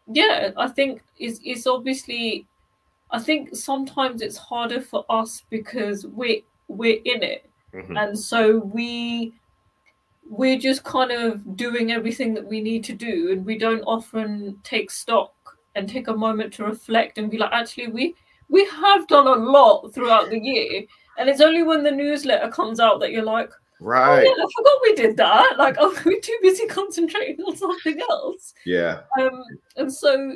yeah, I think it's obviously. I think sometimes it's harder for us because we're in it, and so we're just kind of doing everything that we need to do, and we don't often take stock and take a moment to reflect and be like, actually, we have done a lot throughout the year, and it's only when the newsletter comes out that you're like, oh Right. yeah, I forgot we did that. Like, oh, we're too busy concentrating on something else. Yeah. And so,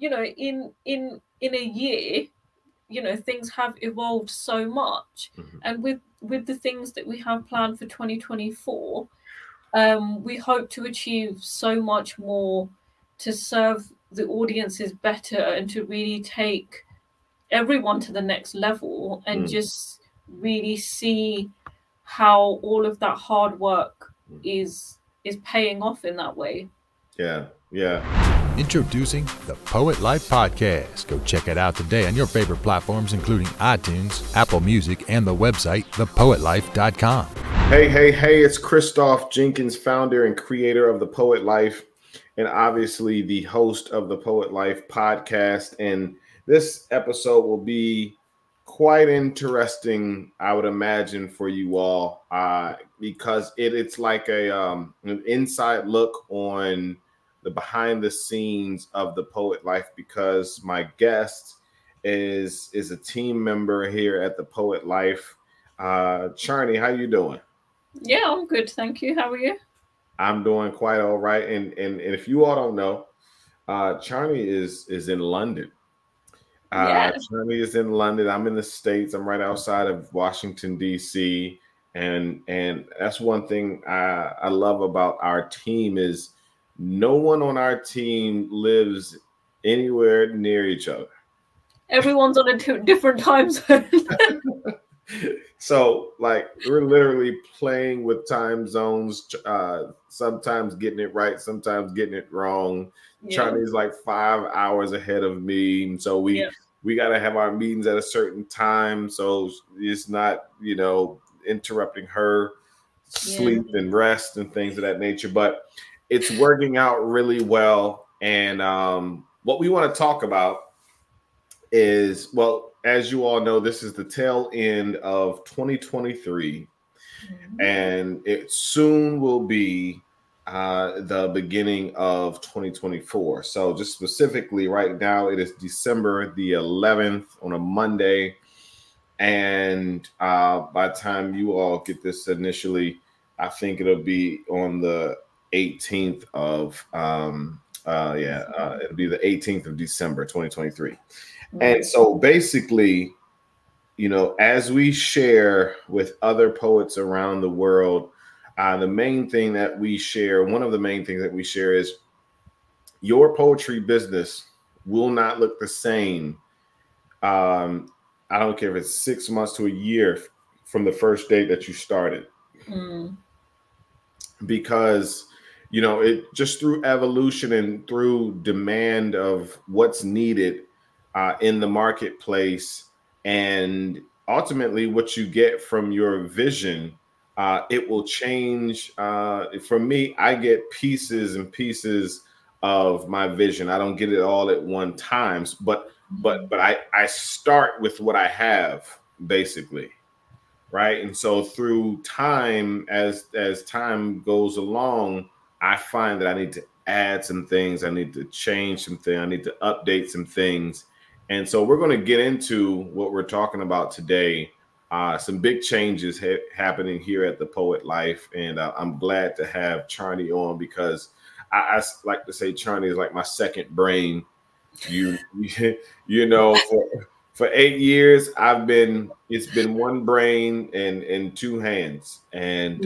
in a year, things have evolved so much, and with the things that we have planned for 2024, we hope to achieve so much more to serve the audiences better and to really take everyone to the next level and just really see how all of that hard work is paying off in that way. Yeah. Yeah. Introducing the Poet Life Podcast. Go check it out today on your favorite platforms, including iTunes, Apple Music, and the website, thepoetlife.com. Hey, it's Christoph Jenkins, founder and creator of The Poet Life, and obviously the host of the Poet Life podcast. And this episode will be quite interesting, I would imagine, for you all, because it's like an inside look on the behind the scenes of the Poet Life, because my guest is a team member here at the Poet Life. Charney, how you doing? Yeah, I'm good, thank you. How are you? I'm doing quite all right. And if you all don't know, Charney is in London. Yeah. Charney is in London. I'm in the States. I'm right outside of Washington, D.C. And that's one thing I love about our team is no one on our team lives anywhere near each other. Everyone's on a different time zone. So, like, we're literally playing with time zones, sometimes getting it right, sometimes getting it wrong. Yeah. Charlie's like 5 hours ahead of me. And so Yeah. we got to have our meetings at a certain time. So it's not, interrupting her sleep and rest and things of that nature. But it's working out really well. And what we want to talk about is, well, as you all know, this is the tail end of 2023, and it soon will be the beginning of 2024. So, just specifically, right now, it is December the 11th on a Monday. And by the time you all get this initially, I think it'll be on the 18th of, it'll be the 18th of December, 2023. And so basically, as we share with other poets around the world, the main thing that we share, one of the main things that we share is your poetry business will not look the same. I don't care if it's 6 months to a year from the first day that you started. Because it just through evolution and through demand of what's needed in the marketplace, and ultimately what you get from your vision, it will change. For me, I get pieces and pieces of my vision. I don't get it all at one time, but I start with what I have, basically. Right. And so through time, as time goes along, I find that I need to add some things. I need to change some things. I need to update some things. And so we're going to get into what we're talking about today. Some big changes happening here at the Poet Life. And I'm glad to have Charney on, because I like to say Charney is like my second brain. For 8 years, it's been one brain and two hands. And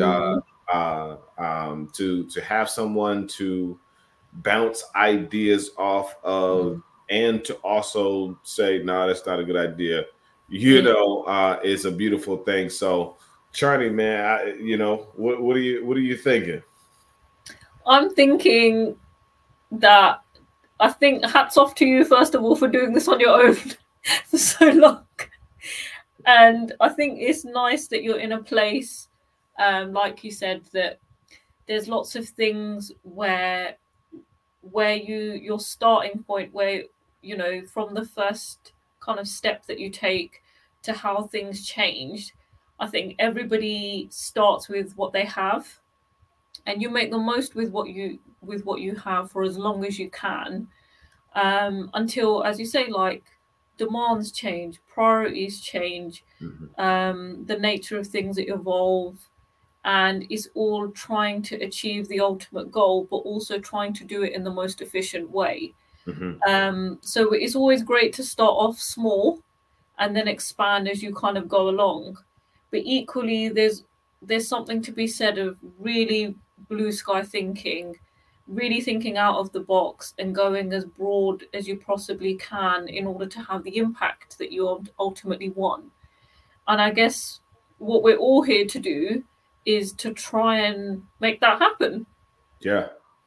to have someone to bounce ideas off of, and to also say, no, that's not a good idea, is a beautiful thing. So, Charlie, man, what are you thinking? I'm thinking that I think hats off to you, first of all, for doing this on your own for so long. And I think it's nice that you're in a place, like you said, that there's lots of things where where your starting point, where, you know, from the first kind of step that you take to how things changed, I think everybody starts with what they have, and you make the most with what you have for as long as you can, until, as you say, like, demands change, priorities change, the nature of things evolve, and it's all trying to achieve the ultimate goal, but also trying to do it in the most efficient way. So it's always great to start off small and then expand as you kind of go along. But equally, there's something to be said of really blue sky thinking, really thinking out of the box and going as broad as you possibly can in order to have the impact that you ultimately want. And I guess what we're all here to do is to try and make that happen. Yeah.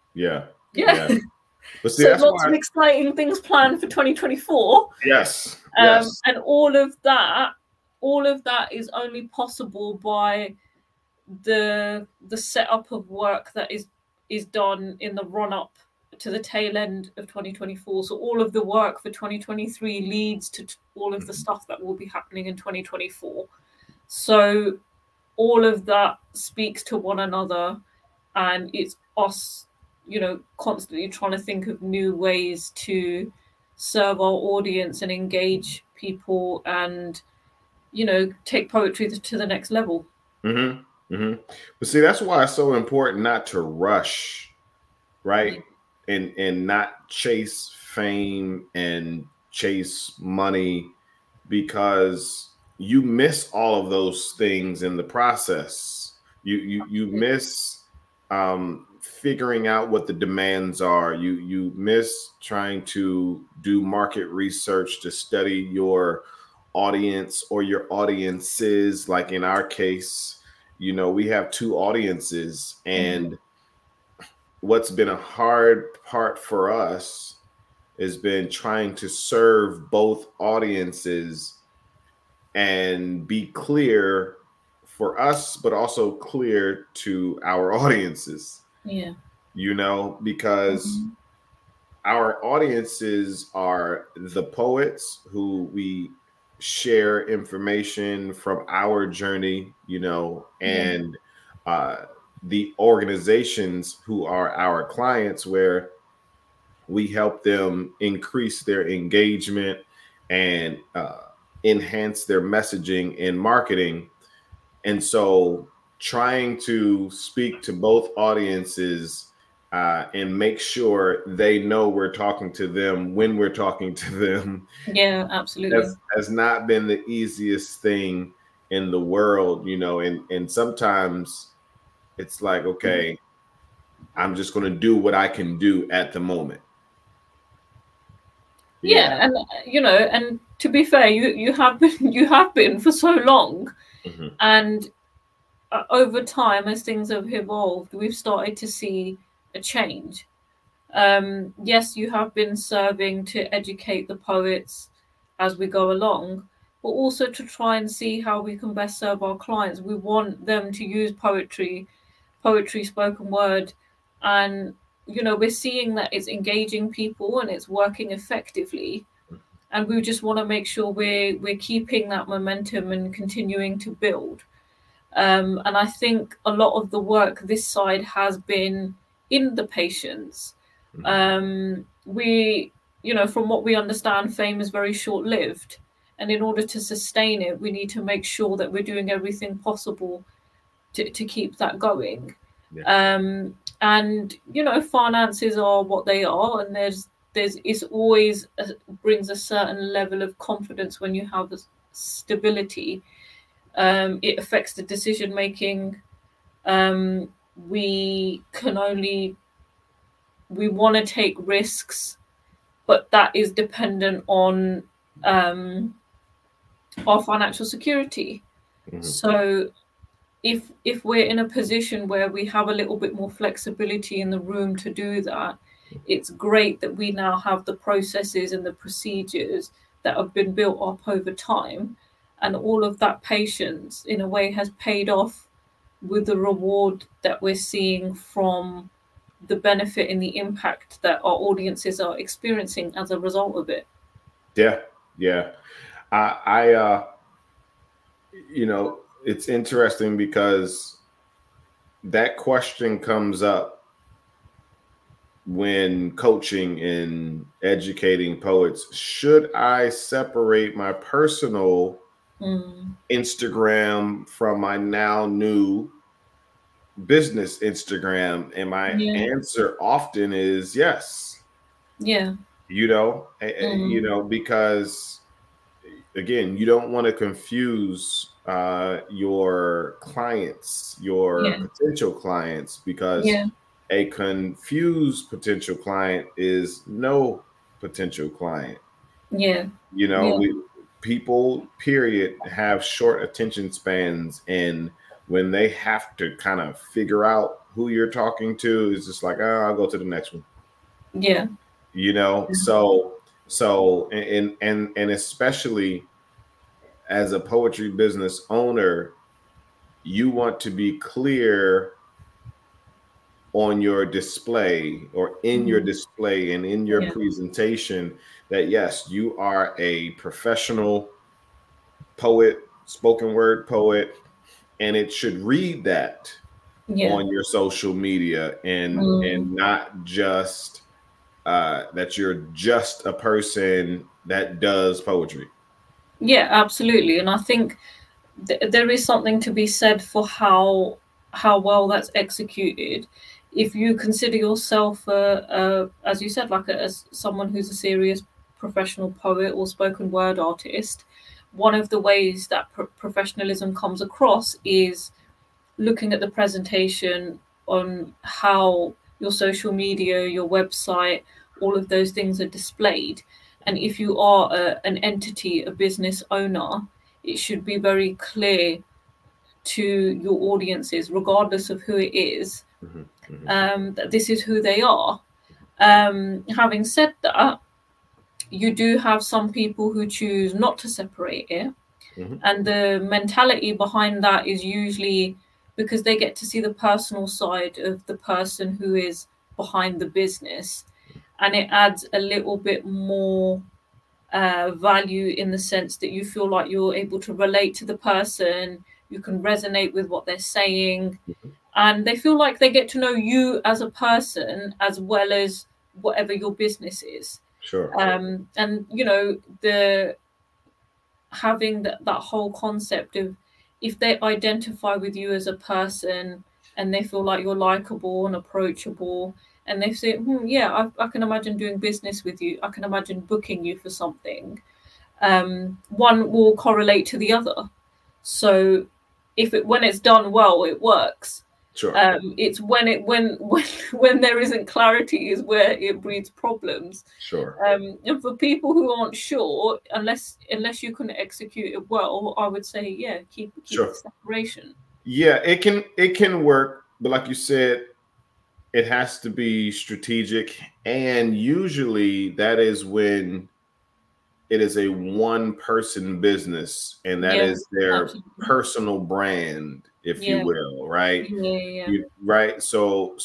But see, so lots of exciting things planned for 2024. Yes. And all of that is only possible by the setup of work that is done in the run up to the tail end of 2024. So all of the work for 2023 leads to all of the stuff that will be happening in 2024. So all of that speaks to one another, and it's us, you know, constantly trying to think of new ways to serve our audience and engage people and, you know, take poetry to the next level. But see, that's why it's so important not to rush, right? And not chase fame and chase money, because you miss all of those things in the process. You miss figuring out what the demands are. You miss trying to do market research to study your audience or your audiences. Like in our case, you know, we have 2 audiences, and what's been a hard part for us has been trying to serve both audiences and be clear for us, but also clear to our audiences. Yeah. You know, because our audiences are the poets who we share information from our journey, you know, and the organizations who are our clients, where we help them increase their engagement and enhance their messaging and marketing. And so trying to speak to both audiences and make sure they know we're talking to them when we're talking to them. Yeah, absolutely. Has not been the easiest thing in the world, you know, and sometimes it's like, okay, I'm just going to do what I can do at the moment. Yeah, and you know, and to be fair, you have been for so long, and over time, as things have evolved, we've started to see a change. Yes, you have been serving to educate the poets as we go along, but also to try and see how we can best serve our clients. We want them to use poetry, spoken word, and, you know, we're seeing that it's engaging people and it's working effectively. And we just want to make sure we're keeping that momentum and continuing to build. And I think a lot of the work this side has been in the patients. We, you know, from what we understand, fame is very short-lived. And in order to sustain it, we need to make sure that we're doing everything possible to keep that going. And, you know, finances are what they are. And it's always brings a certain level of confidence when you have stability. It affects the decision making. We want to take risks, but that is dependent on our financial security. So if we're in a position where we have a little bit more flexibility in the room to do that, it's great that we now have the processes and the procedures that have been built up over time. And all of that patience, in a way, has paid off with the reward that we're seeing from the benefit and the impact that our audiences are experiencing as a result of it. Yeah. I it's interesting because that question comes up when coaching and educating poets. Should I separate my personal Instagram from my now new business Instagram? And my answer often is yes. Yeah. Because again, you don't want to confuse your clients, your potential clients, because a confused potential client is no potential client. People, period, have short attention spans, and when they have to kind of figure out who you're talking to, it's just like, oh, I'll go to the next one. So and especially as a poetry business owner, you want to be clear on your display or in your display and in your presentation that yes, you are a professional poet, spoken word poet, and it should read that on your social media and not just that you're just a person that does poetry. Yeah, absolutely. And I think there is something to be said for how well that's executed. If you consider yourself, as you said, like as someone who's a serious professional poet or spoken word artist, one of the ways that professionalism comes across is looking at the presentation on how your social media, your website, all of those things are displayed. And if you are an entity, a business owner, it should be very clear to your audiences, regardless of who it is, that this is who they are. Having said that, you do have some people who choose not to separate it. And the mentality behind that is usually because they get to see the personal side of the person who is behind the business. And it adds a little bit more value in the sense that you feel like you're able to relate to the person, you can resonate with what they're saying, and they feel like they get to know you as a person as well as whatever your business is. Sure. And the having that whole concept of, if they identify with you as a person and they feel like you're likable and approachable, and they say, I can imagine doing business with you, I can imagine booking you for something, one will correlate to the other. So when it's done well, it works. Sure. It's when there isn't clarity is where it breeds problems. Sure. And for people who aren't sure, unless you can execute it well, I would say keep sure. the separation. Yeah, it can work, but like you said, it has to be strategic, and usually that is when it is a one-person business, and that is their personal brand, if you will, right? Right. So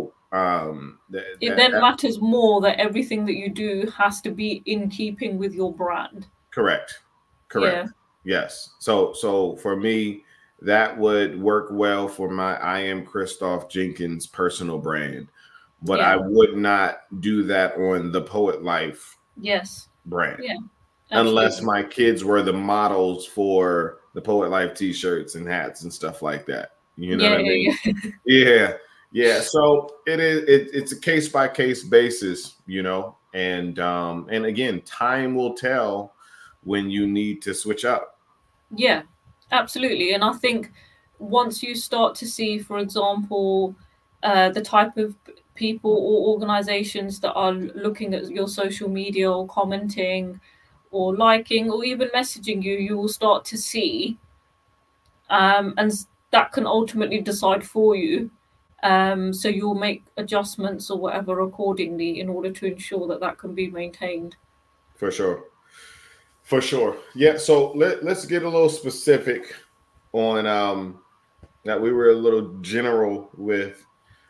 it then matters more that everything that you do has to be in keeping with your brand. Correct. Yes. So for me, that would work well for my I Am Christoph Jenkins personal brand, but I would not do that on the Poet Life brand. Yeah. Unless my kids were the models for the Poet Life t-shirts and hats and stuff like that. You know what I mean? Yeah. So it's a case by case basis, and again, time will tell when you need to switch up. Yeah, absolutely. And I think once you start to see, for example, the type of people or organizations that are looking at your social media or commenting or liking or even messaging you will start to see, and that can ultimately decide for you. So you'll make adjustments or whatever accordingly in order to ensure that can be maintained. For sure. Yeah. So let's get a little specific on that. We were a little general with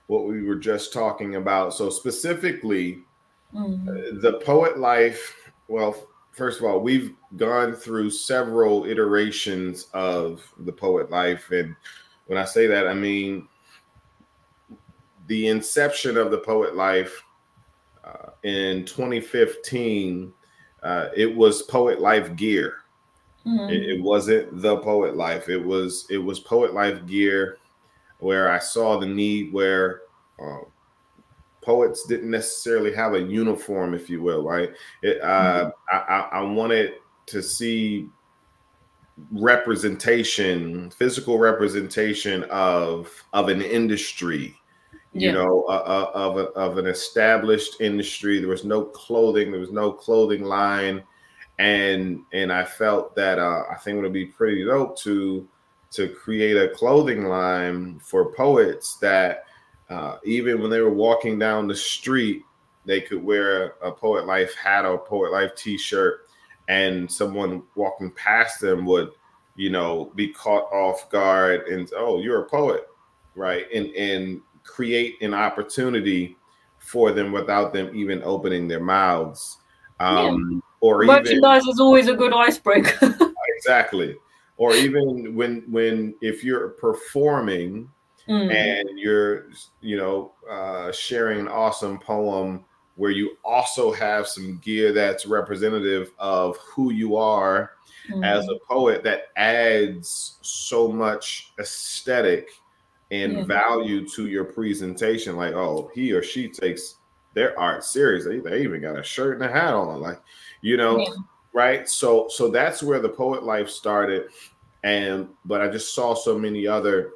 what we were just talking about. So specifically, the Poet Life. Well, first of all, we've gone through several iterations of the Poet Life, and when I say that, I mean the inception of the Poet Life in 2015. It was Poet Life Gear. It wasn't the Poet Life. It was Poet Life Gear, where I saw the need where poets didn't necessarily have a uniform, if you will, right? I wanted to see representation, physical representation of an industry, you know, of an established industry. There was no clothing. There was no clothing line. And I felt that I think it would be pretty dope to create a clothing line for poets that even when they were walking down the street, they could wear a Poet Life hat or Poet Life t-shirt, and someone walking past them would, you know, be caught off guard and, oh, you're a poet, right? And create an opportunity for them without them even opening their mouths. Or merchandise is always a good icebreaker. Exactly. Or even when if you're performing and you're, you know, sharing an awesome poem where you also have some gear that's representative of who you are as a poet, that adds so much aesthetic and value to your presentation. Like, oh, he or she takes their art seriously. They even got a shirt and a hat on, like, you know, right? So that's where the Poet Life started. But I just saw so many other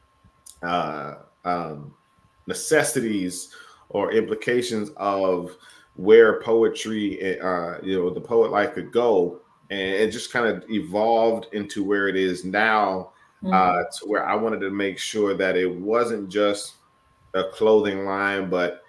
necessities or implications of where poetry, you know, the Poet Life could go, and it just kind of evolved into where it is now, to where I wanted to make sure that it wasn't just a clothing line, but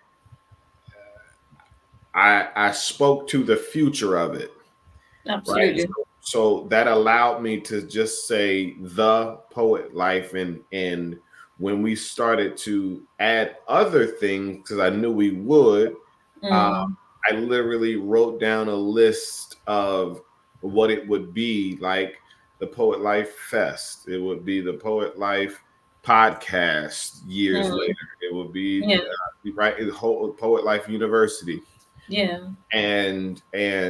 I spoke to the future of it. Absolutely. Right? So that allowed me to just say the Poet Life, and when we started to add other things, because I knew we would, I literally wrote down a list of what it would be, like the Poet Life Fest. It would be the Poet Life podcast years later. It would be right, the whole Poet Life University. And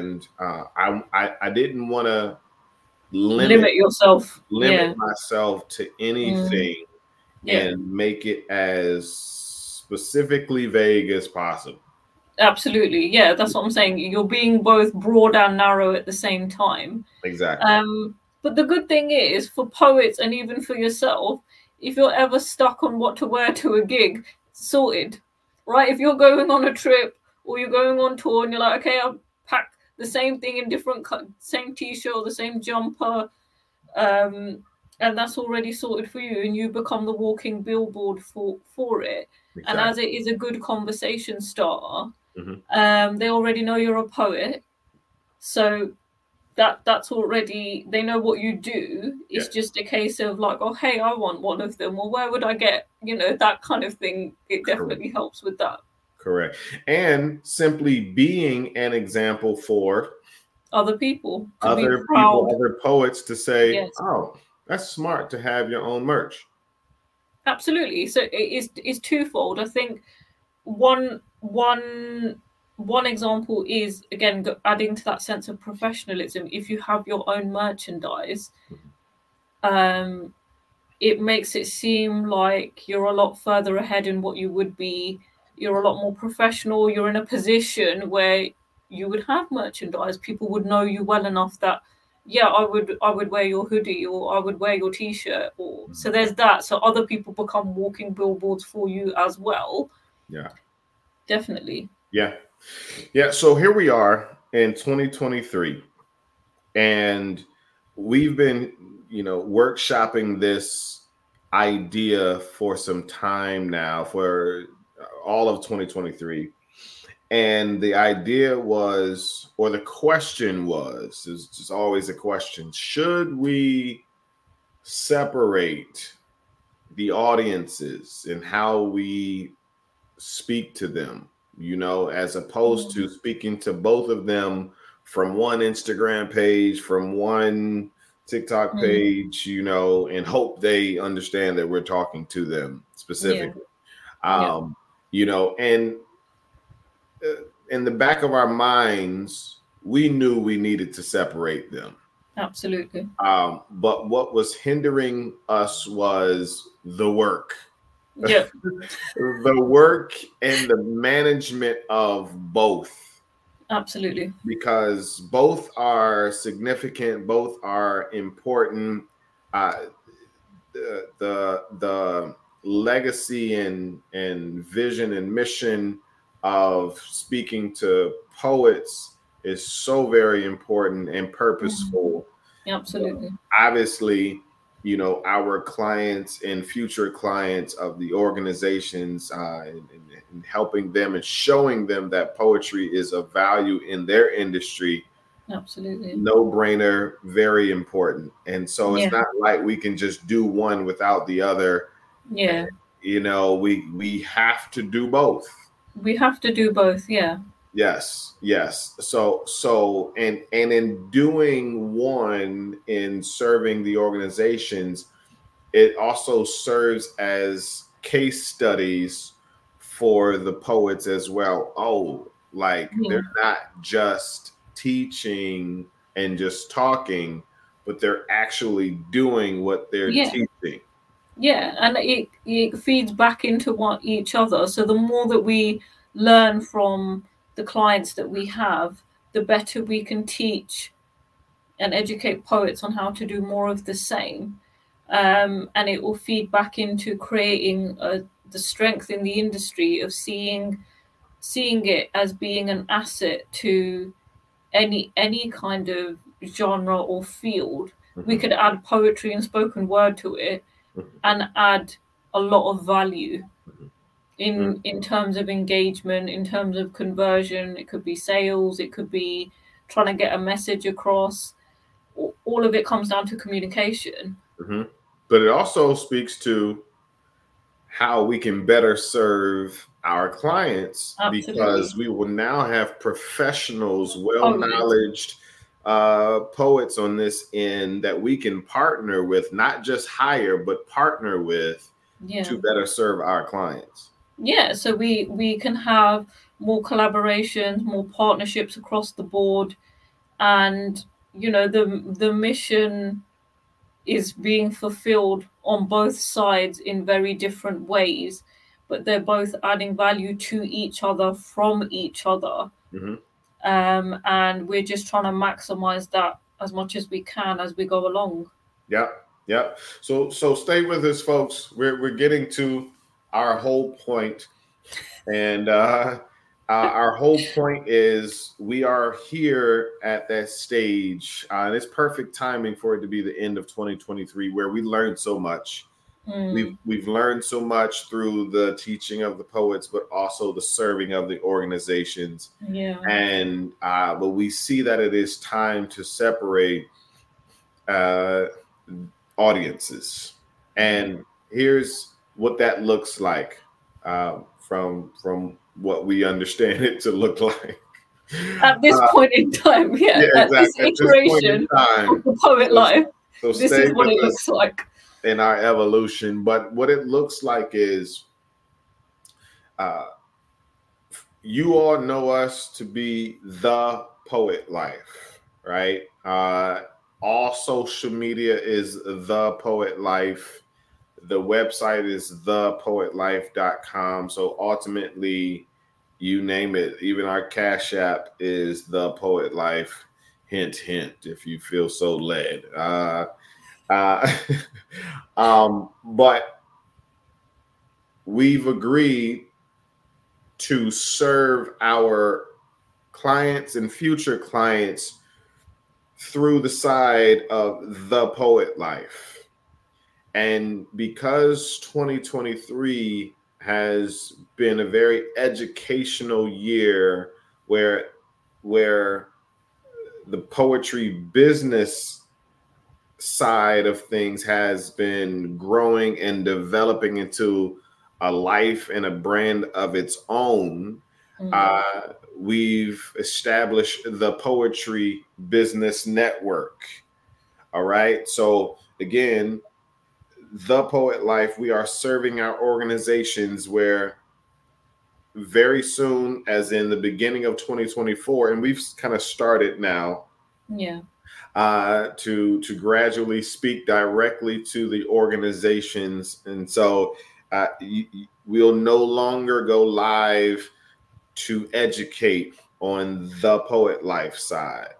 I didn't want to limit yourself, myself to anything and make it as specifically vague as possible. Absolutely. Yeah, that's what I'm saying. You're being both broad and narrow at the same time. Exactly. But the good thing is, for poets and even for yourself, if you're ever stuck on what to wear to a gig, sorted, right? If you're going on a trip or you're going on tour and you're like, okay, I'll pack the same thing in different same t-shirt or the same jumper, and that's already sorted for you, and you become the walking billboard for it. Exactly. And as it is a good conversation starter, they already know you're a poet, so that's already, they know what you do. It's just a case of like, oh, hey, I want one of them, or where would I get, you know, that kind of thing. It definitely helps with that. Correct. And simply being an example for other people, other poets to say, oh, that's smart to have your own merch. Absolutely. So it's twofold. I think one example is, again, adding to that sense of professionalism. If you have your own merchandise, it makes it seem like you're a lot further ahead in what you would be. You're a lot more professional. You're in a position where you would have merchandise. People would know you well enough that, I would wear your hoodie, or I would wear your t-shirt, or so there's that. So other people become walking billboards for you as well. Yeah, definitely. Yeah. So here we are in 2023, and we've been, you know, workshopping this idea for some time now, for all of 2023. And the idea was, or the question was, it's just always a question: should we separate the audiences and how we speak to them, as opposed to speaking to both of them from one Instagram page, from one TikTok page, and hope they understand that we're talking to them specifically. And in the back of our minds, we knew we needed to separate them. Absolutely. But what was hindering us was the work. Yeah. The work and the management of both. Absolutely. Because both are significant, both are important. The legacy and vision and mission of speaking to poets is so very important and purposeful. Absolutely. Obviously, our clients and future clients of the organizations and helping them and showing them that poetry is of value in their industry. Absolutely. No brainer, very important. And so it's not like we can just do one without the other. Yeah. We have to do both. We have to do both. Yeah. Yes. So and in doing one, in serving the organizations, it also serves as case studies for the poets as well. They're not just teaching and just talking, but they're actually doing what they're teaching. Yeah, and it feeds back into each other. So the more that we learn from the clients that we have, the better we can teach and educate poets on how to do more of the same. And it will feed back into creating the strength in the industry of seeing it as being an asset to any kind of genre or field. We could add poetry and spoken word to it and add a lot of value in terms of engagement, in terms of conversion. It could be sales, it could be trying to get a message across. All of it comes down to communication. But it also speaks to how we can better serve our clients. Absolutely. Because we will now have professionals, well-knowledged poets on this end that we can partner with, not just hire, but partner with to better serve our clients. Yeah, so we can have more collaborations, more partnerships across the board, and the mission is being fulfilled on both sides in very different ways, but they're both adding value to each other from each other. And we're just trying to maximize that as much as we can as we go along. Yep. So stay with us, folks. We're getting to our whole point, and our whole point is we are here at that stage, and it's perfect timing for it to be the end of 2023, where we learned so much. We've learned so much through the teaching of the poets, but also the serving of the organizations. And but we see that it is time to separate audiences, and here's what that looks like from what we understand it to look like at this point in time. At this iteration of the poet life. So this is what it looks like in our evolution. But what it looks like is you all know us to be the Poet Life, right? All social media is The Poet Life. The website is thepoetlife.com. So ultimately, you name it, even our Cash App is The Poet Life. Hint, hint, if you feel so led. But we've agreed to serve our clients and future clients through the side of The Poet Life. And because 2023 has been a very educational year where the poetry business side of things has been growing and developing into a life and a brand of its own, we've established the Poetry Business Network. All right. So again, The Poet Life, we are serving our organizations where very soon, as in the beginning of 2024, and we've kind of started now, to gradually speak directly to the organizations. And so we'll no longer go live to educate on the Poet Life side.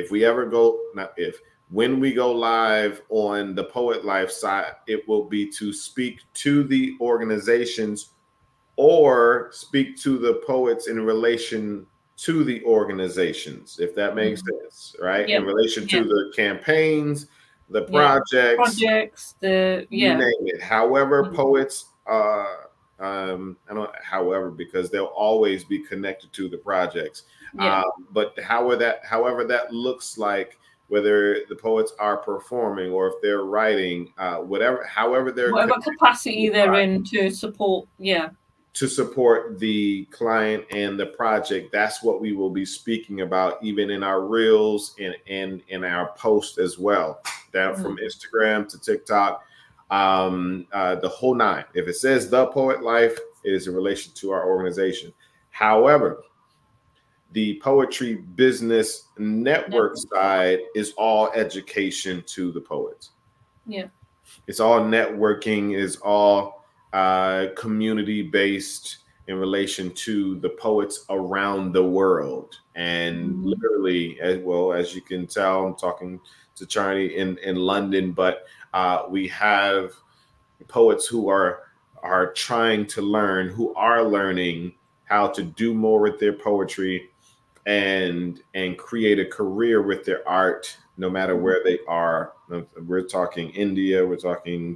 When we go live on the Poet Life side, it will be to speak to the organizations or speak to the poets in relation to the organizations, if that makes sense, right? In relation to the campaigns, the projects, you name it. However, poets, I don't however, because they'll always be connected to the projects. But however that looks like, whether the poets are performing or if they're writing, whatever capacity they're in to support, to support the client and the project. That's what we will be speaking about, even in our reels and in our posts as well, down from Instagram to TikTok, the whole nine. If it says The Poet Life, it is in relation to our organization. However, the Poetry Business Network side is all education to the poets. It's all networking, is all community-based in relation to the poets around the world. And literally, as well as you can tell, I'm talking to Charlie in London, but we have poets who are trying to learn, who are learning how to do more with their poetry and create a career with their art, no matter where they are. We're talking India, we're talking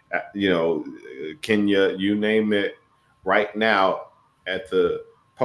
Kenya, you name it. Right now at the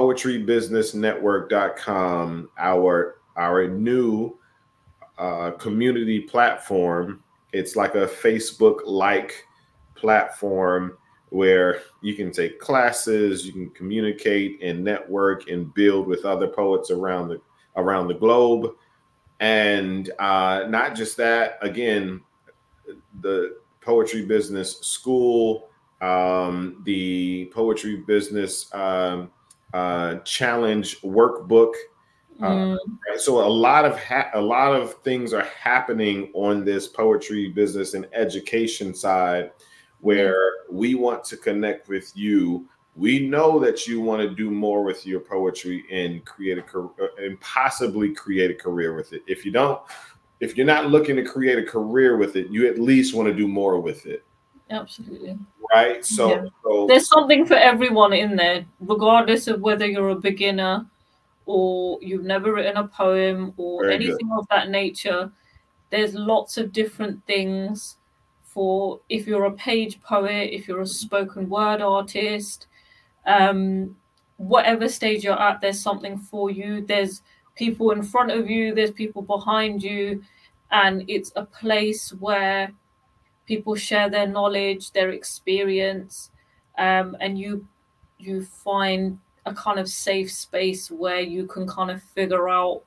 poetrybusinessnetwork.com, our new community platform. It's like a Facebook-like platform where you can take classes, you can communicate and network and build with other poets around the globe. And not just that, again, the Poetry Business School, the Poetry Business Challenge workbook. So a lot of things are happening on this poetry business and education side, where we want to connect with you. We know that you want to do more with your poetry and possibly create a career with it. If you're not looking to create a career with it, you at least want to do more with it. Absolutely. Right. So there's something for everyone in there, regardless of whether you're a beginner or you've never written a poem or anything of that nature. There's lots of different things for if you're a page poet, if you're a spoken word artist, whatever stage you're at, there's something for you. There's people in front of you, there's people behind you, and it's a place where people share their knowledge, their experience, and you find a kind of safe space where you can kind of figure out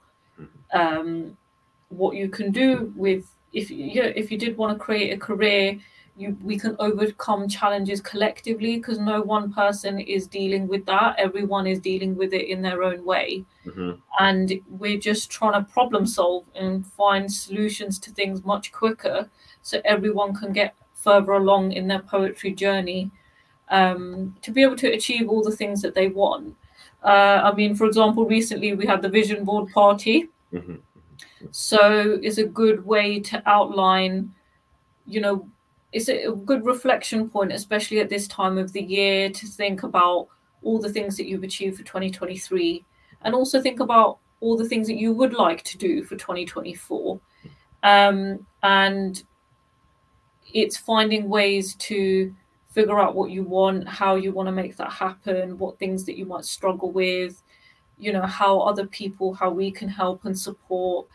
what you can do with, if you did want to create a career, we can overcome challenges collectively, because no one person is dealing with that. Everyone is dealing with it in their own way. And we're just trying to problem solve and find solutions to things much quicker, so everyone can get further along in their poetry journey, to be able to achieve all the things that they want. For example, recently we had the vision board party. So it's a good way to outline, it's a good reflection point, especially at this time of the year, to think about all the things that you've achieved for 2023, and also think about all the things that you would like to do for 2024. And it's finding ways to figure out what you want, how you want to make that happen, what things that you might struggle with, how other people, how we can help and support.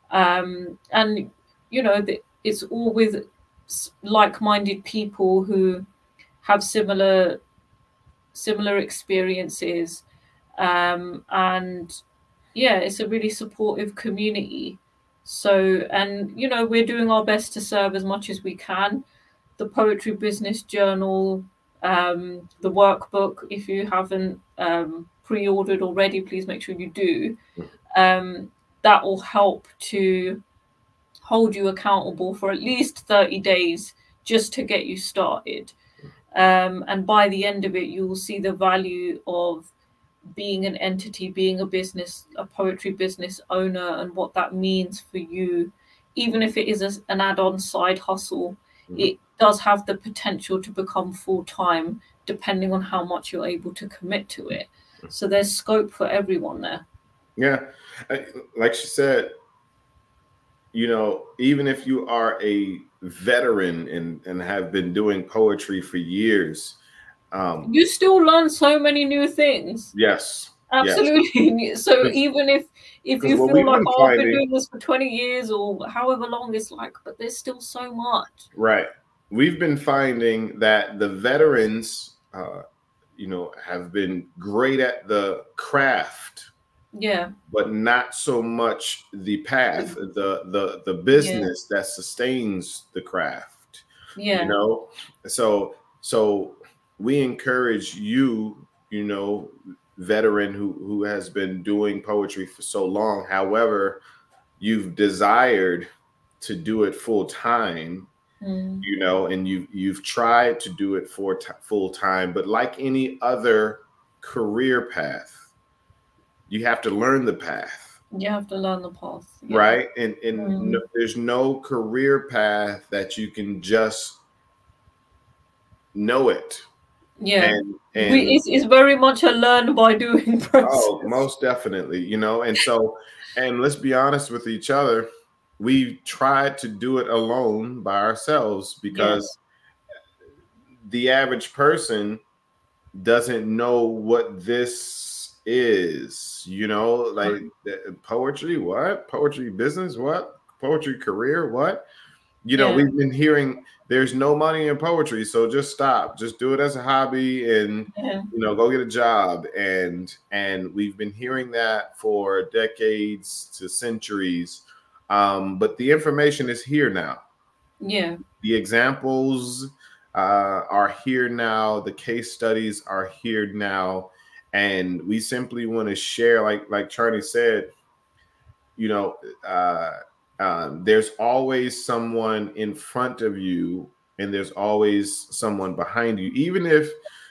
It's all with like-minded people who have similar similar experiences, and yeah, it's a really supportive community. So, and we're doing our best to serve as much as we can. The Poetry Business Journal, the workbook, if you haven't pre-ordered already, please make sure you do. That will help to hold you accountable for at least 30 days just to get you started. And by the end of it, you will see the value of being an entity, being a business, a poetry business owner, and what that means for you. Even if it is an add-on side hustle, it does have the potential to become full-time, depending on how much you're able to commit to it. So there's scope for everyone there. Yeah. Like she said, even if you are a veteran and have been doing poetry for years, you still learn so many new things. Yes. Absolutely. Yes. So even if you feel like, I've been doing this for 20 years or however long, it's like, but there's still so much. Right. We've been finding that the veterans, have been great at the craft. Yeah. But not so much the path, the business that sustains the craft. Yeah. So we encourage you, veteran who has been doing poetry for so long. However, you've desired to do it full time, and you've tried to do it for full time, but like any other career path, you have to learn the path. You have to learn the path. Yeah. Right. And there's no career path that you can just know it. Yeah. And it's very much a learn by doing process. Oh, most definitely. And let's be honest with each other. We tried to do it alone by ourselves because the average person doesn't know what this is, like poetry, what? Poetry business, what? Poetry career, what? We've been hearing there's no money in poetry, so just stop. Just do it as a hobby and, go get a job. And we've been hearing that for decades to centuries. But the information is here now. Yeah. The examples are here now. The case studies are here now. And we simply want to share, like Charlie said, there's always someone in front of you and there's always someone behind you. Even if,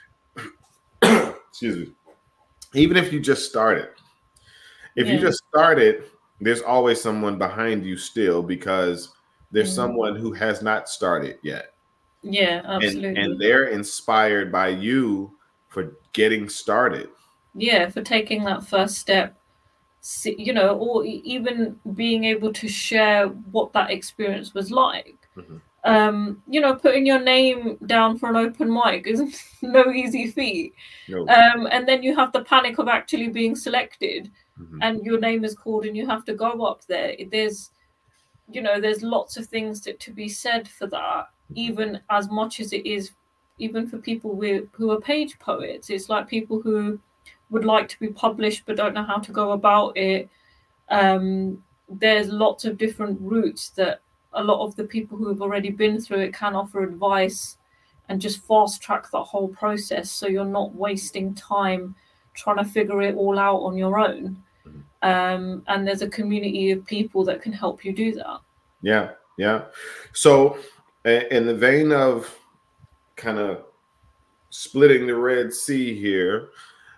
even if you just started, you just started, there's always someone behind you still, because there's someone who has not started yet. Yeah, absolutely. And they're inspired by you for getting started. Yeah, for taking that first step, or even being able to share what that experience was like. Putting your name down for an open mic is no easy feat. Nope. And then you have the panic of actually being selected, and your name is called and you have to go up there. There's lots of things to be said for that, even as much as it is, even for people who are page poets. It's like people who would like to be published but don't know how to go about it. There's lots of different routes that a lot of the people who have already been through it can offer advice and just fast track the whole process, so you're not wasting time trying to figure it all out on your own. And there's a community of people that can help you do that. Yeah. So in the vein of kind of splitting the Red Sea here,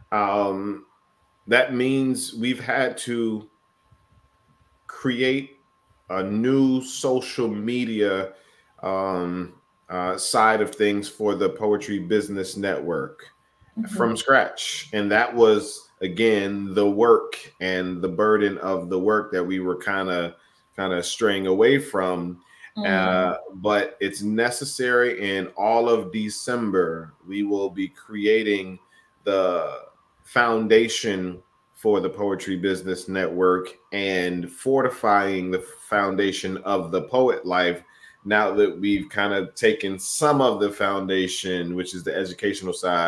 that means we've had to create a new social media side of things for the Poetry Business Network from scratch. And that was, again, the work and the burden of the work that we were kind of straying away from. But it's necessary. In all of December, we will be creating the foundation for the Poetry Business Network and fortifying the foundation of the Poet Life. Now that we've kind of taken some of the foundation, which is the educational side,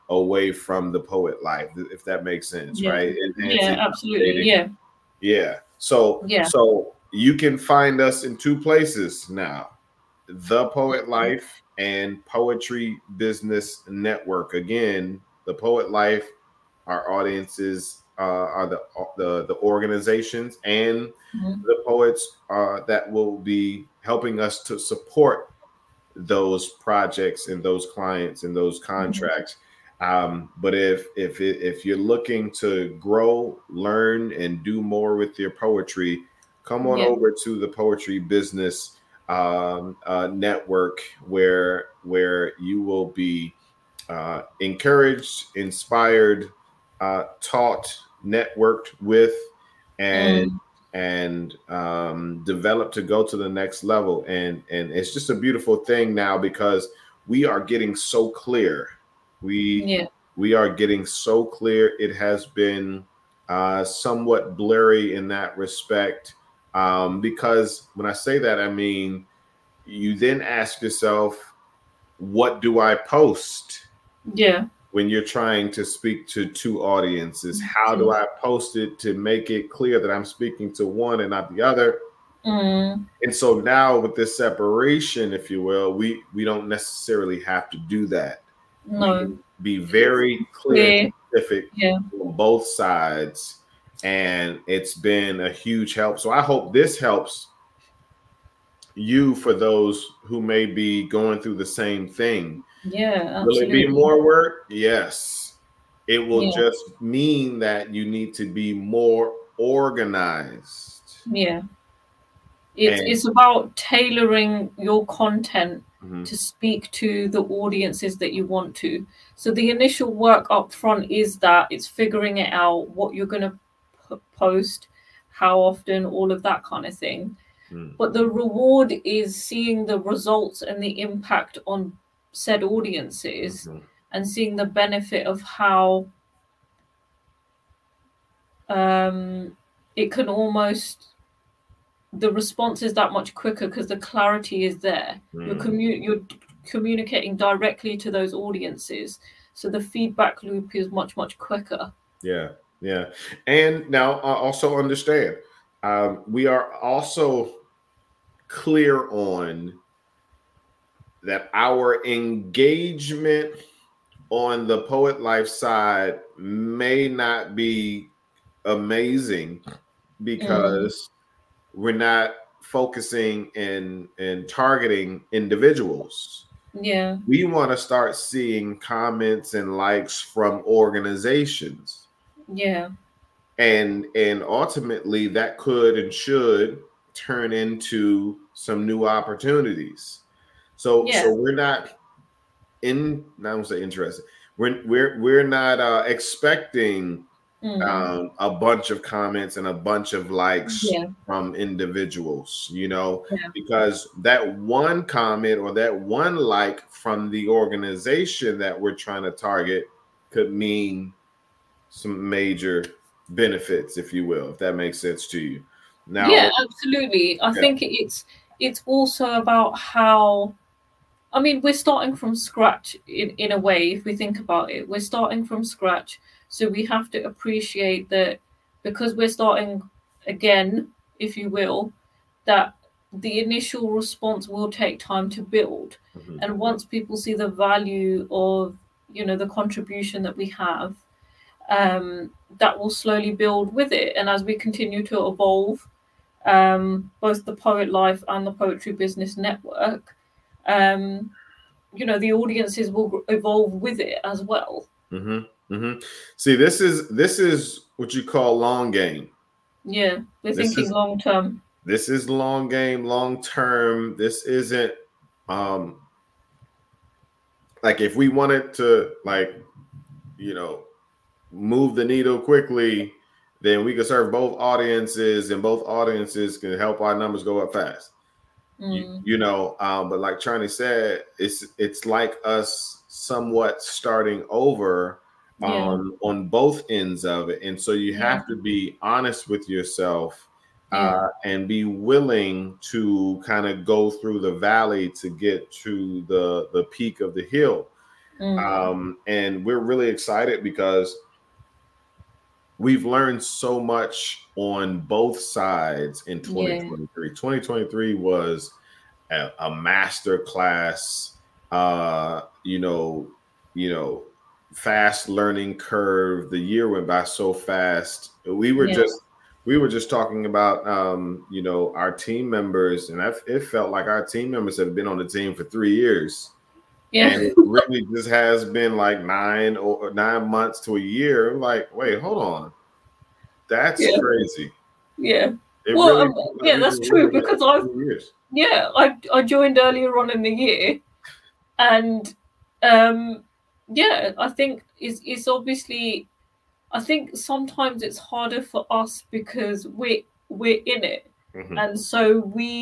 away from the Poet Life, if that makes sense, right? Yeah, absolutely. Yeah. So you can find us in two places now: The Poet Life and Poetry Business Network. Again, the Poet Life, our audiences are the organizations, and the poets that will be helping us to support those projects and those clients and those contracts. But if you're looking to grow, learn, and do more with your poetry, come on over to the Poetry Business Network, where you will be encouraged, inspired, taught, networked with, and developed to go to the next level. And it's just a beautiful thing now, because we are getting so clear. We are getting so clear. It has been somewhat blurry in that respect, because when I say that, I mean, you then ask yourself, what do I post? When you're trying to speak to two audiences, how do I post it to make it clear that I'm speaking to one and not the other? And so now with this separation, if you will, we don't necessarily have to do that. No. We can be very clear and specific on both sides. And it's been a huge help. So I hope this helps you, for those who may be going through the same thing. Absolutely. Will it be more work? Yes. It will just mean that you need to be more organized. It's about tailoring your content to speak to the audiences that you want to. So the initial work up front is that it's figuring it out, what you're going to post, how often, all of that kind of thing. But the reward is seeing the results and the impact on said audiences, and seeing the benefit of how it can almost, the response is that much quicker because the clarity is there. You're communicating directly to those audiences, so the feedback loop is much quicker. And now I also understand, we are also clear on that our engagement on the Poet Life side may not be amazing, because we're not focusing and targeting individuals. We want to start seeing comments and likes from organizations. And ultimately that could and should turn into some new opportunities. So we're not I don't say interested. We're not expecting a bunch of comments and a bunch of likes from individuals, because that one comment or that one like from the organization that we're trying to target could mean some major benefits, if you will, if that makes sense to you. Now, absolutely. I think it's also about how, I mean, we're starting from scratch in a way. If we think about it, we're starting from scratch. So we have to appreciate that, because we're starting again, if you will, that the initial response will take time to build. And once people see the value of, the contribution that we have, that will slowly build with it. And as we continue to evolve, both the Poet Life and the Poetry Business Network, the audiences will evolve with it as well. See, this is what you call long game. We're thinking long term. This is long game, long term. This isn't like, if we wanted to, move the needle quickly, then we could serve both audiences, and both audiences can help our numbers go up fast. But like Charlie said, it's like us somewhat starting over on both ends of it. And so you have to be honest with yourself, and be willing to kind of go through the valley to get to the peak of the hill. And we're really excited because we've learned so much on both sides in 2023. 2023 was a master class, fast learning curve. The year went by so fast. We were just talking about, our team members, and it felt like our team members have been on the team for 3 years. Yeah. And it really just has been like 9 months to a year. I'm like, wait, hold on. That's crazy. Yeah. That's true because I joined earlier on in the year, and I think it's obviously, I think sometimes it's harder for us because we're in it, and so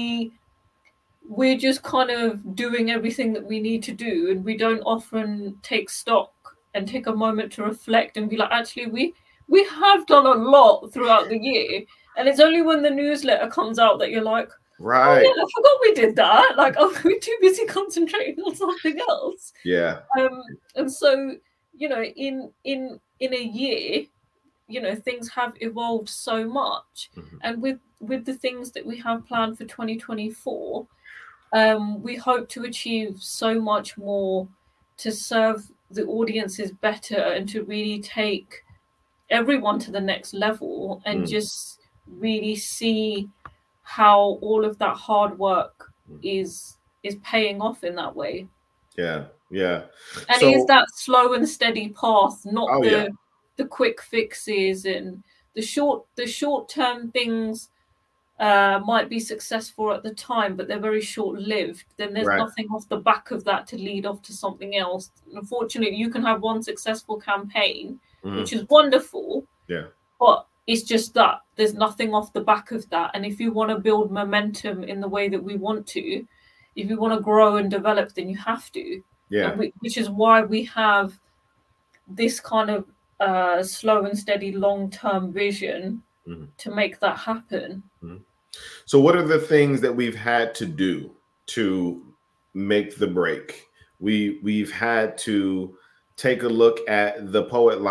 we're just kind of doing everything that we need to do, and we don't often take stock and take a moment to reflect and be like, actually, we have done a lot throughout the year, and it's only when the newsletter comes out that you're like, right, oh, yeah, I forgot we did that. Like, oh, we're too busy concentrating on something else. Yeah. And so, in a year, things have evolved so much, and with the things that we have planned for 2024. We hope to achieve so much more to serve the audiences better and to really take everyone to the next level and just really see how all of that hard work is paying off in that way. Yeah. And it is that slow and steady path, not the quick fixes and the short-term things. Might be successful at the time, but they're very short-lived. Then there's nothing off the back of that to lead off to something else. Unfortunately, you can have one successful campaign, which is wonderful, but it's just that there's nothing off the back of that. And if you want to build momentum in the way that we want to, if you want to grow and develop, then you have to. Which is why we have this kind of slow and steady long-term vision to make that happen. So what are the things that we've had to do to make the break? We've had to take a look at the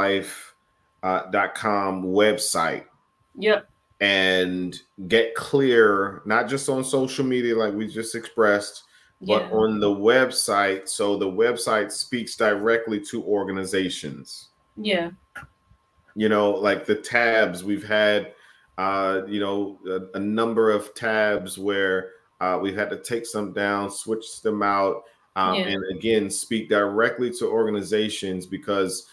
poetlife.com website. Yep. And get clear, not just on social media like we just expressed, but on the website. So the website speaks directly to organizations. Yeah. Like the tabs we've had, a number of tabs where we've had to take some down, switch them out, and again, speak directly to organizations because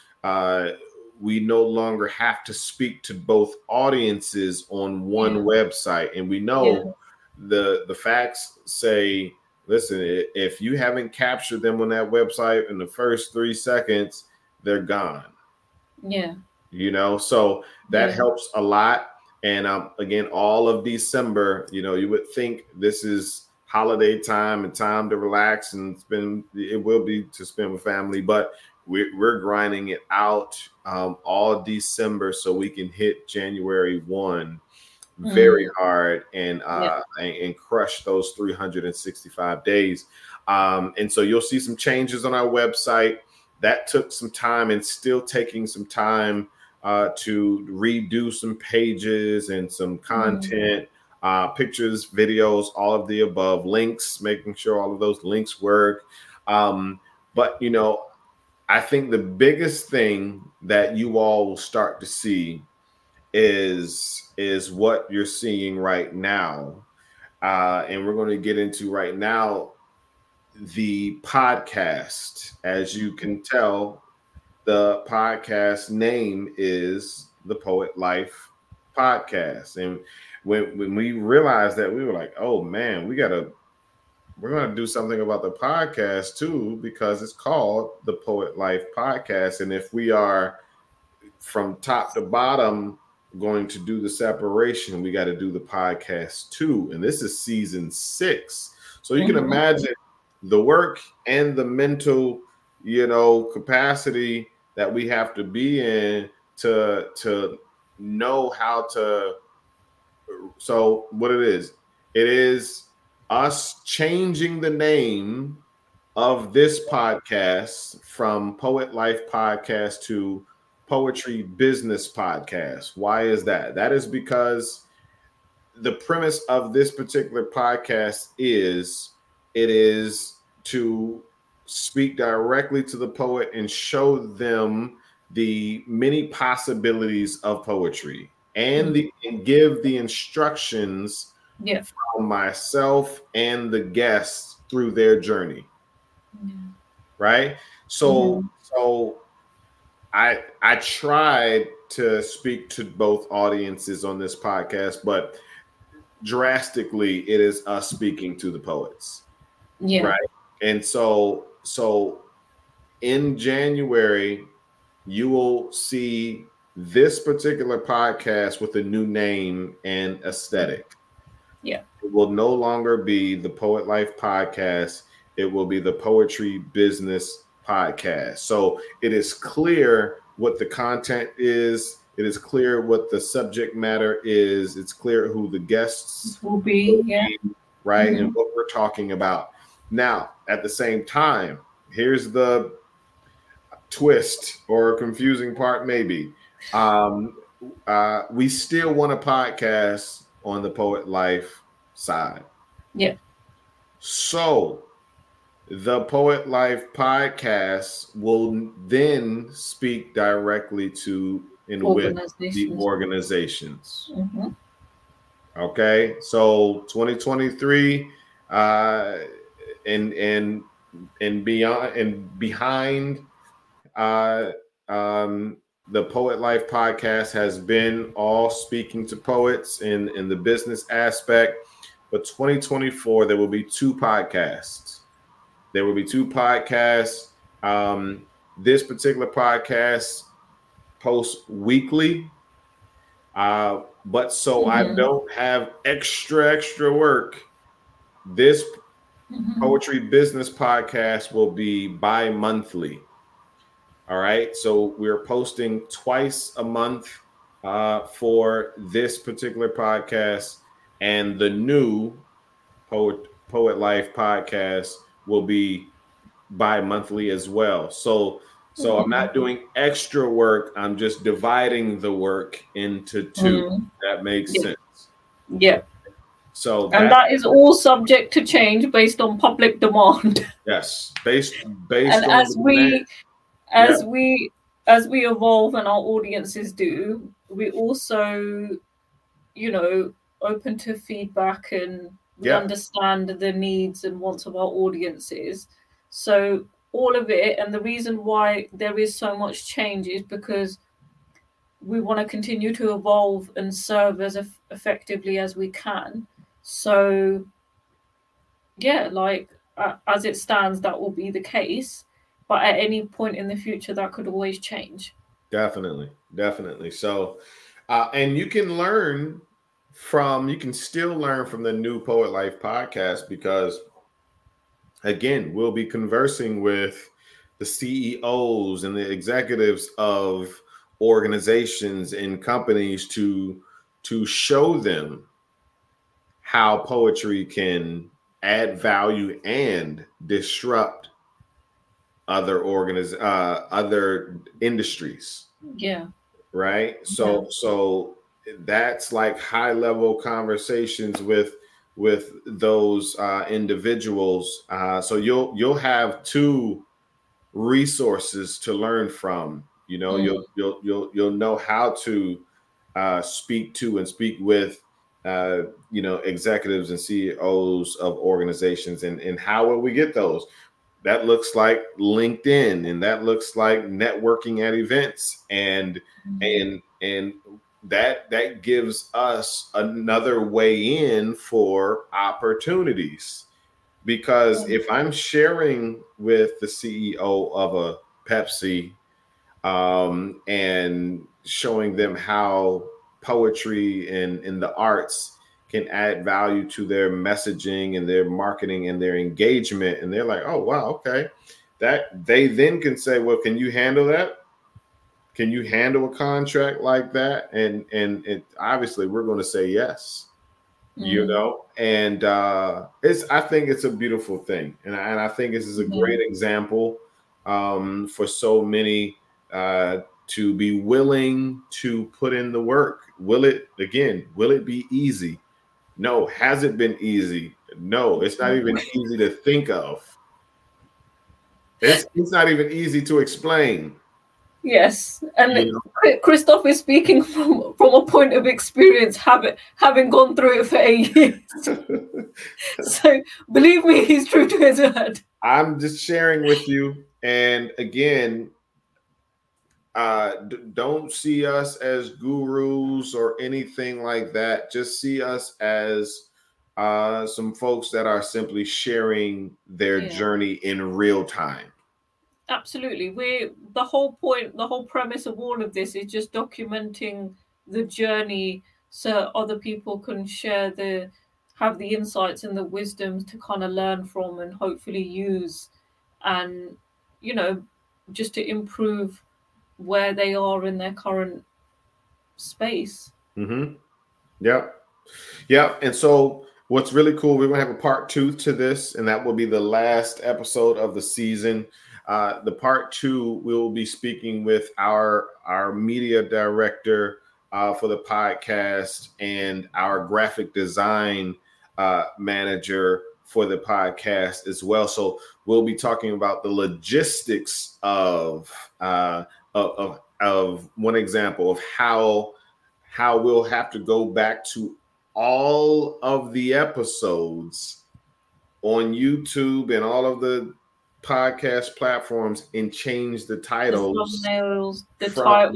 we no longer have to speak to both audiences on one website. And we know the facts say, listen, if you haven't captured them on that website in the first 3 seconds, they're gone. Yeah. So that helps a lot. And again, all of December, you would think this is holiday time and time to relax and it will be to spend with family, but we're grinding it out all December so we can hit January 1 very hard and crush those 365 days. And so you'll see some changes on our website. That took some time and still taking some time to redo some pages and some content, pictures, videos, all of the above, links, making sure all of those links work. But, I think the biggest thing that you all will start to see is what you're seeing right now. And we're going to get into right now the podcast. As you can tell, the podcast name is the Poet Life Podcast. And when we realized that, we were like, oh man, we're going to do something about the podcast too, because it's called the Poet Life Podcast. And if we are from top to bottom going to do the separation, we got to do the podcast too. And this is season 6. So you can imagine the work and the mental, capacity that we have to be in to know how to. So what it is us changing the name of this podcast from Poet Life Podcast to Poetry Business Podcast. Why is that? That is because the premise of this particular podcast is it is to speak directly to the poet and show them the many possibilities of poetry and give the instructions from myself and the guests through their journey. Right? So I tried to speak to both audiences on this podcast, but drastically it is us speaking to the poets. Right? And so in January, you will see this particular podcast with a new name and aesthetic. Yeah. It will no longer be the Poet Life Podcast. It will be the Poetry Business Podcast. So it is clear what the content is. It is clear what the subject matter is. It's clear who the guests will be, right? And what we're talking about. Now, at the same time, here's the twist or confusing part, maybe. We still want a podcast on the Poet Life side. Yeah. So the Poet Life Podcast will then speak directly to and with the organizations. Okay, so 2023 and beyond and behind the Poet Life Podcast has been all speaking to poets in the business aspect. But 2024, there will be two podcasts. There will be two podcasts. This particular podcast posts weekly. But so I don't have extra work. This Poetry Business Podcast will be bi-monthly. All right. So we're posting twice a month for this particular podcast, and the new Poet Life Podcast will be bi-monthly as well. So I'm not doing extra work. I'm just dividing the work into two. That makes sense. Yeah. So that is all subject to change based on public demand. Yes, based and on as we evolve and our audiences do, we also, open to feedback, and we understand the needs and wants of our audiences. So all of it, and the reason why there is so much change is because we want to continue to evolve and serve as effectively as we can. So as it stands, that will be the case. But at any point in the future, that could always change. Definitely. So, and you can still learn from the new Poet Life Podcast, because again, we'll be conversing with the CEOs and the executives of organizations and companies to show them how poetry can add value and disrupt other industries. Yeah. Right. So that's like high level conversations with those individuals. So you'll have two resources to learn from. You'll know how to speak to and speak with executives and CEOs of organizations, and how will we get those? That looks like LinkedIn, and that looks like networking at events, and that gives us another way in for opportunities. Because if I'm sharing with the CEO of a Pepsi and showing them how poetry and the arts can add value to their messaging and their marketing and their engagement, and they're like, oh wow, okay, that they then can say, well, can you handle that? Can you handle a contract like that? And obviously we're going to say yes. you know, and I think it's a beautiful thing, and I think this is a great example for so many to be willing to put in the work. Will it be easy? No. Has it been easy? No. It's not even easy to think of. It's not even easy to explain. Yes, and Christoph is speaking from a point of experience, having gone through it for 8 years. So believe me, he's true to his word. I'm just sharing with you, and again, don't see us as gurus or anything like that. Just see us as some folks that are simply sharing their journey in real time. Absolutely. The whole premise of all of this is just documenting the journey so other people can have the insights and the wisdoms to kind of learn from and hopefully use, and just to improve where they are in their current space. Yep. And so what's really cool, we're going to have a part 2 to this, and that will be the last episode of the season. The part 2, we'll be speaking with our media director for the podcast and our graphic design manager for the podcast as well. So we'll be talking about the logistics of one example of how we'll have to go back to all of the episodes on YouTube and all of the podcast platforms and change the titles, the thumbnails, the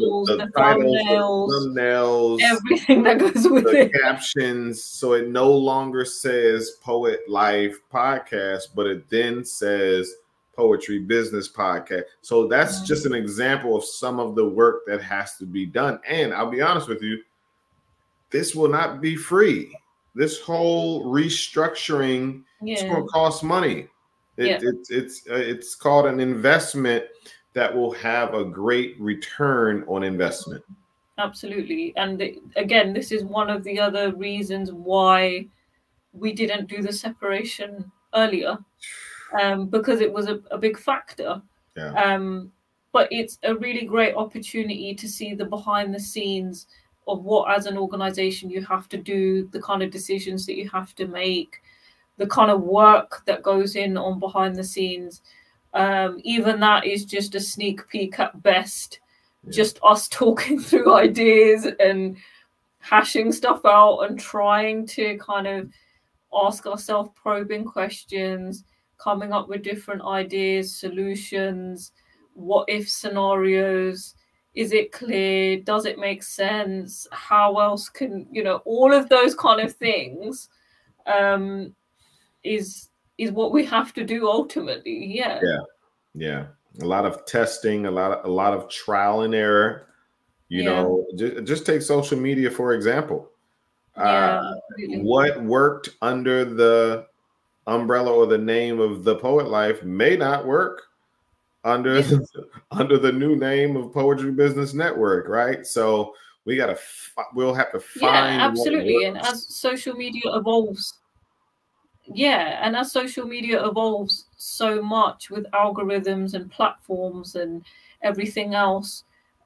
thumbnails, everything that goes with the it, captions, so it no longer says Poet Life Podcast, but it then says Poetry Business Podcast. So that's just an example of some of the work that has to be done. And I'll be honest with you, this will not be free. This whole restructuring is going to cost money. It's called an investment that will have a great return on investment. Absolutely. And again, this is one of the other reasons why we didn't do the separation earlier, because it was a big factor. But it's a really great opportunity to see the behind the scenes of what, as an organization, you have to do, the kind of decisions that you have to make, the kind of work that goes on behind the scenes. Even that is just a sneak peek at best, just us talking through ideas and hashing stuff out and trying to kind of ask ourselves probing questions, coming up with different ideas, solutions, what if scenarios. Is it clear? Does it make sense? How else can, all of those kind of things is what we have to do ultimately. Yeah. A lot of testing, a lot of trial and error. Just take social media for example. What worked under the umbrella or the name of The Poet Life may not work under the new name of Poetry Business Network, right? So we'll have to find. Yeah, absolutely. And as social media evolves, so much with algorithms and platforms and everything else,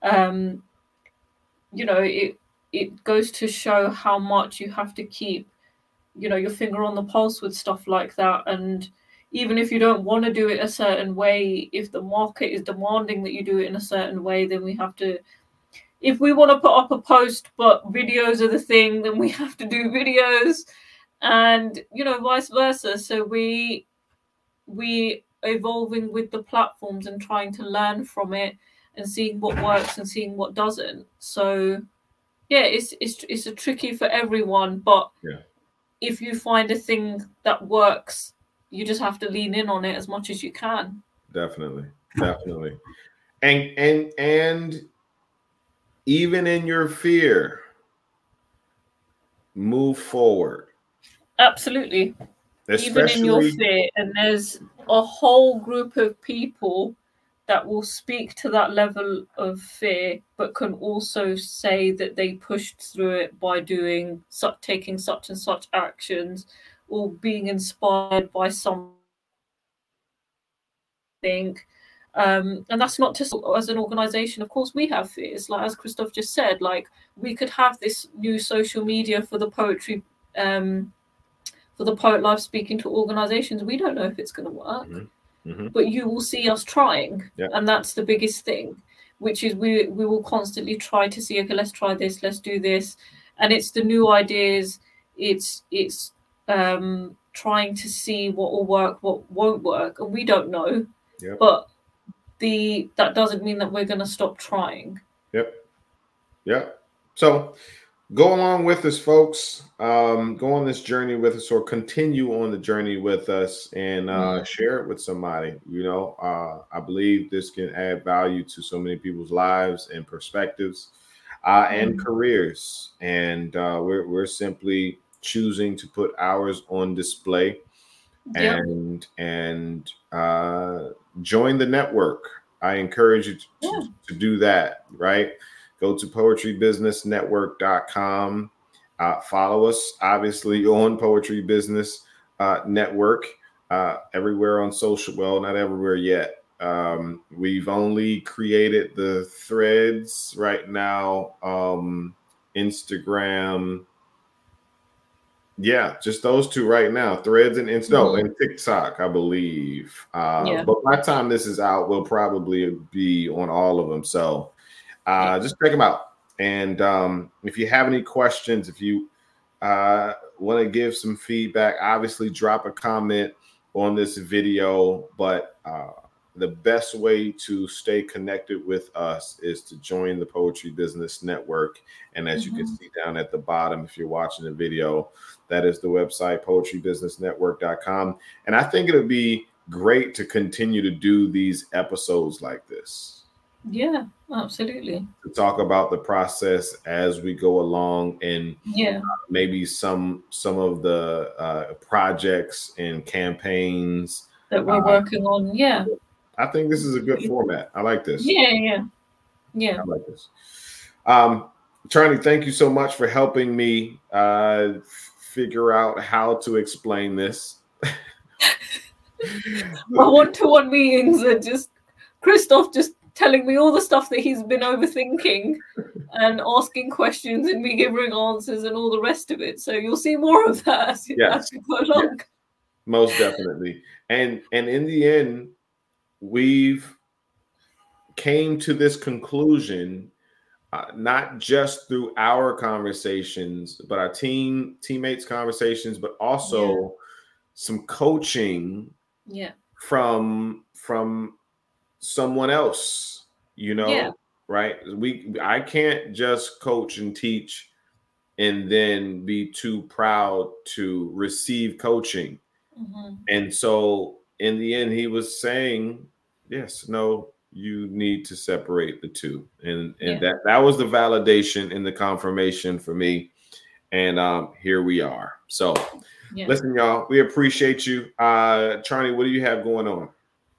it goes to show how much you have to keep, your finger on the pulse with stuff like that. And even if you don't want to do it a certain way, if the market is demanding that you do it in a certain way, then we have to. If we want to put up a post, but videos are the thing, then we have to do videos. And vice versa. So we evolving with the platforms and trying to learn from it and seeing what works and seeing what doesn't. So it's a tricky for everyone, but if you find a thing that works, you just have to lean in on it as much as you can. Definitely. And even in your fear, move forward. Absolutely. Even in your fear. And there's a whole group of people that will speak to that level of fear, but can also say that they pushed through it by taking such and such actions, or being inspired by something. And that's not just as an organization. Of course, we have fears. Like as Christoph just said, like we could have this new social media for the poetry, for the Poet Life speaking to organizations. We don't know if it's going to work. But you will see us trying, and that's the biggest thing, which is we will constantly try to see, okay, let's try this, let's do this, and it's the new ideas, it's trying to see what will work, what won't work, and we don't know, but that doesn't mean that we're going to stop trying. So go along with us, folks. Go on this journey with us, or continue on the journey with us, and share it with somebody. You know, I believe this can add value to so many people's lives and perspectives and careers. And we're simply choosing to put ours on display and join the network. I encourage you to do that, right? Go to poetrybusinessnetwork.com. Follow us, obviously, on Poetry Business Network, everywhere on social. Well, not everywhere yet. We've only created the Threads right now, Instagram. Yeah, just those two right now, Threads and and TikTok, I believe. But by the time this is out, we'll probably be on all of them. So just check them out. And if you have any questions, if you want to give some feedback, obviously drop a comment on this video. But the best way to stay connected with us is to join the Poetry Business Network. And as you can see down at the bottom, if you're watching the video, that is the website, poetrybusinessnetwork.com. And I think it'll be great to continue to do these episodes like this. Yeah, absolutely. To talk about the process as we go along, and maybe some of the projects and campaigns that we're working on. Yeah, I think this is a good format. I like this. Yeah. I like this. Charlie, thank you so much for helping me figure out how to explain this. My one-to-one meetings are just Christoph just telling me all the stuff that he's been overthinking and asking questions and me giving answers and all the rest of it. So you'll see more of that as we go along. Most definitely. And in the end, we've came to this conclusion, not just through our conversations, but our teammates' conversations, but also some coaching from someone else, right? I can't just coach and teach and then be too proud to receive coaching. And so in the end, he was saying, you need to separate the two. And that was the validation and the confirmation for me. And here we are. So listen, y'all, we appreciate you. Charlie, what do you have going on?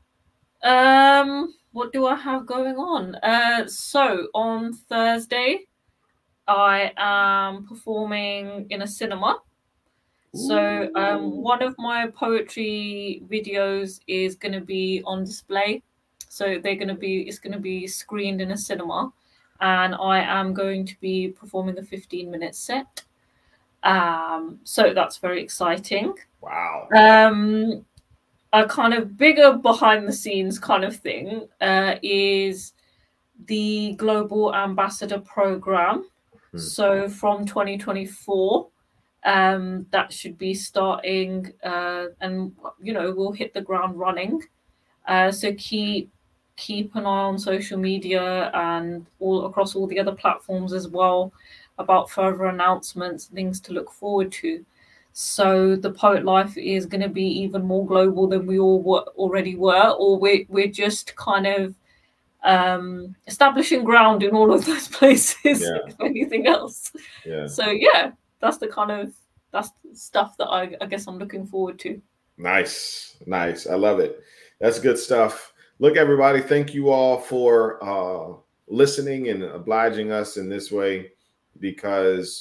What do I have going on? So on Thursday, I am performing in a cinema. So one of my poetry videos is going to be on display. So it's going to be screened in a cinema, and I am going to be performing a 15-minute set. So that's very exciting. Wow. A kind of bigger behind the scenes kind of thing is the Global Ambassador Program. So from 2024, that should be starting and we'll hit the ground running. So keep an eye on social media and all across all the other platforms as well about further announcements, things to look forward to. So the Poet Life is going to be even more global than we already were, or we're just kind of establishing ground in all of those places, if anything else. So that's the stuff that I guess I'm looking forward to. Nice. I love it. That's good stuff. look, everybody, thank you all for listening and obliging us in this way, because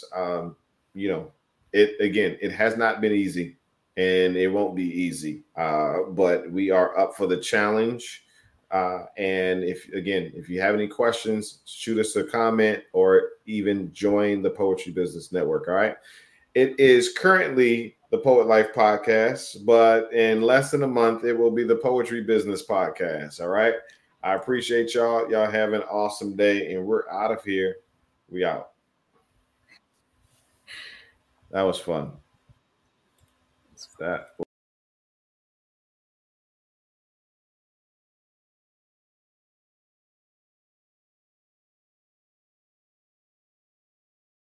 it has not been easy, and it won't be easy, but we are up for the challenge. And if you have any questions, shoot us a comment or even join the Poetry Business Network. All right. It is currently the Poet Life Podcast, but in less than a month, it will be the Poetry Business Podcast. All right. I appreciate y'all. Y'all have an awesome day, and we're out of here. We out. That was fun. That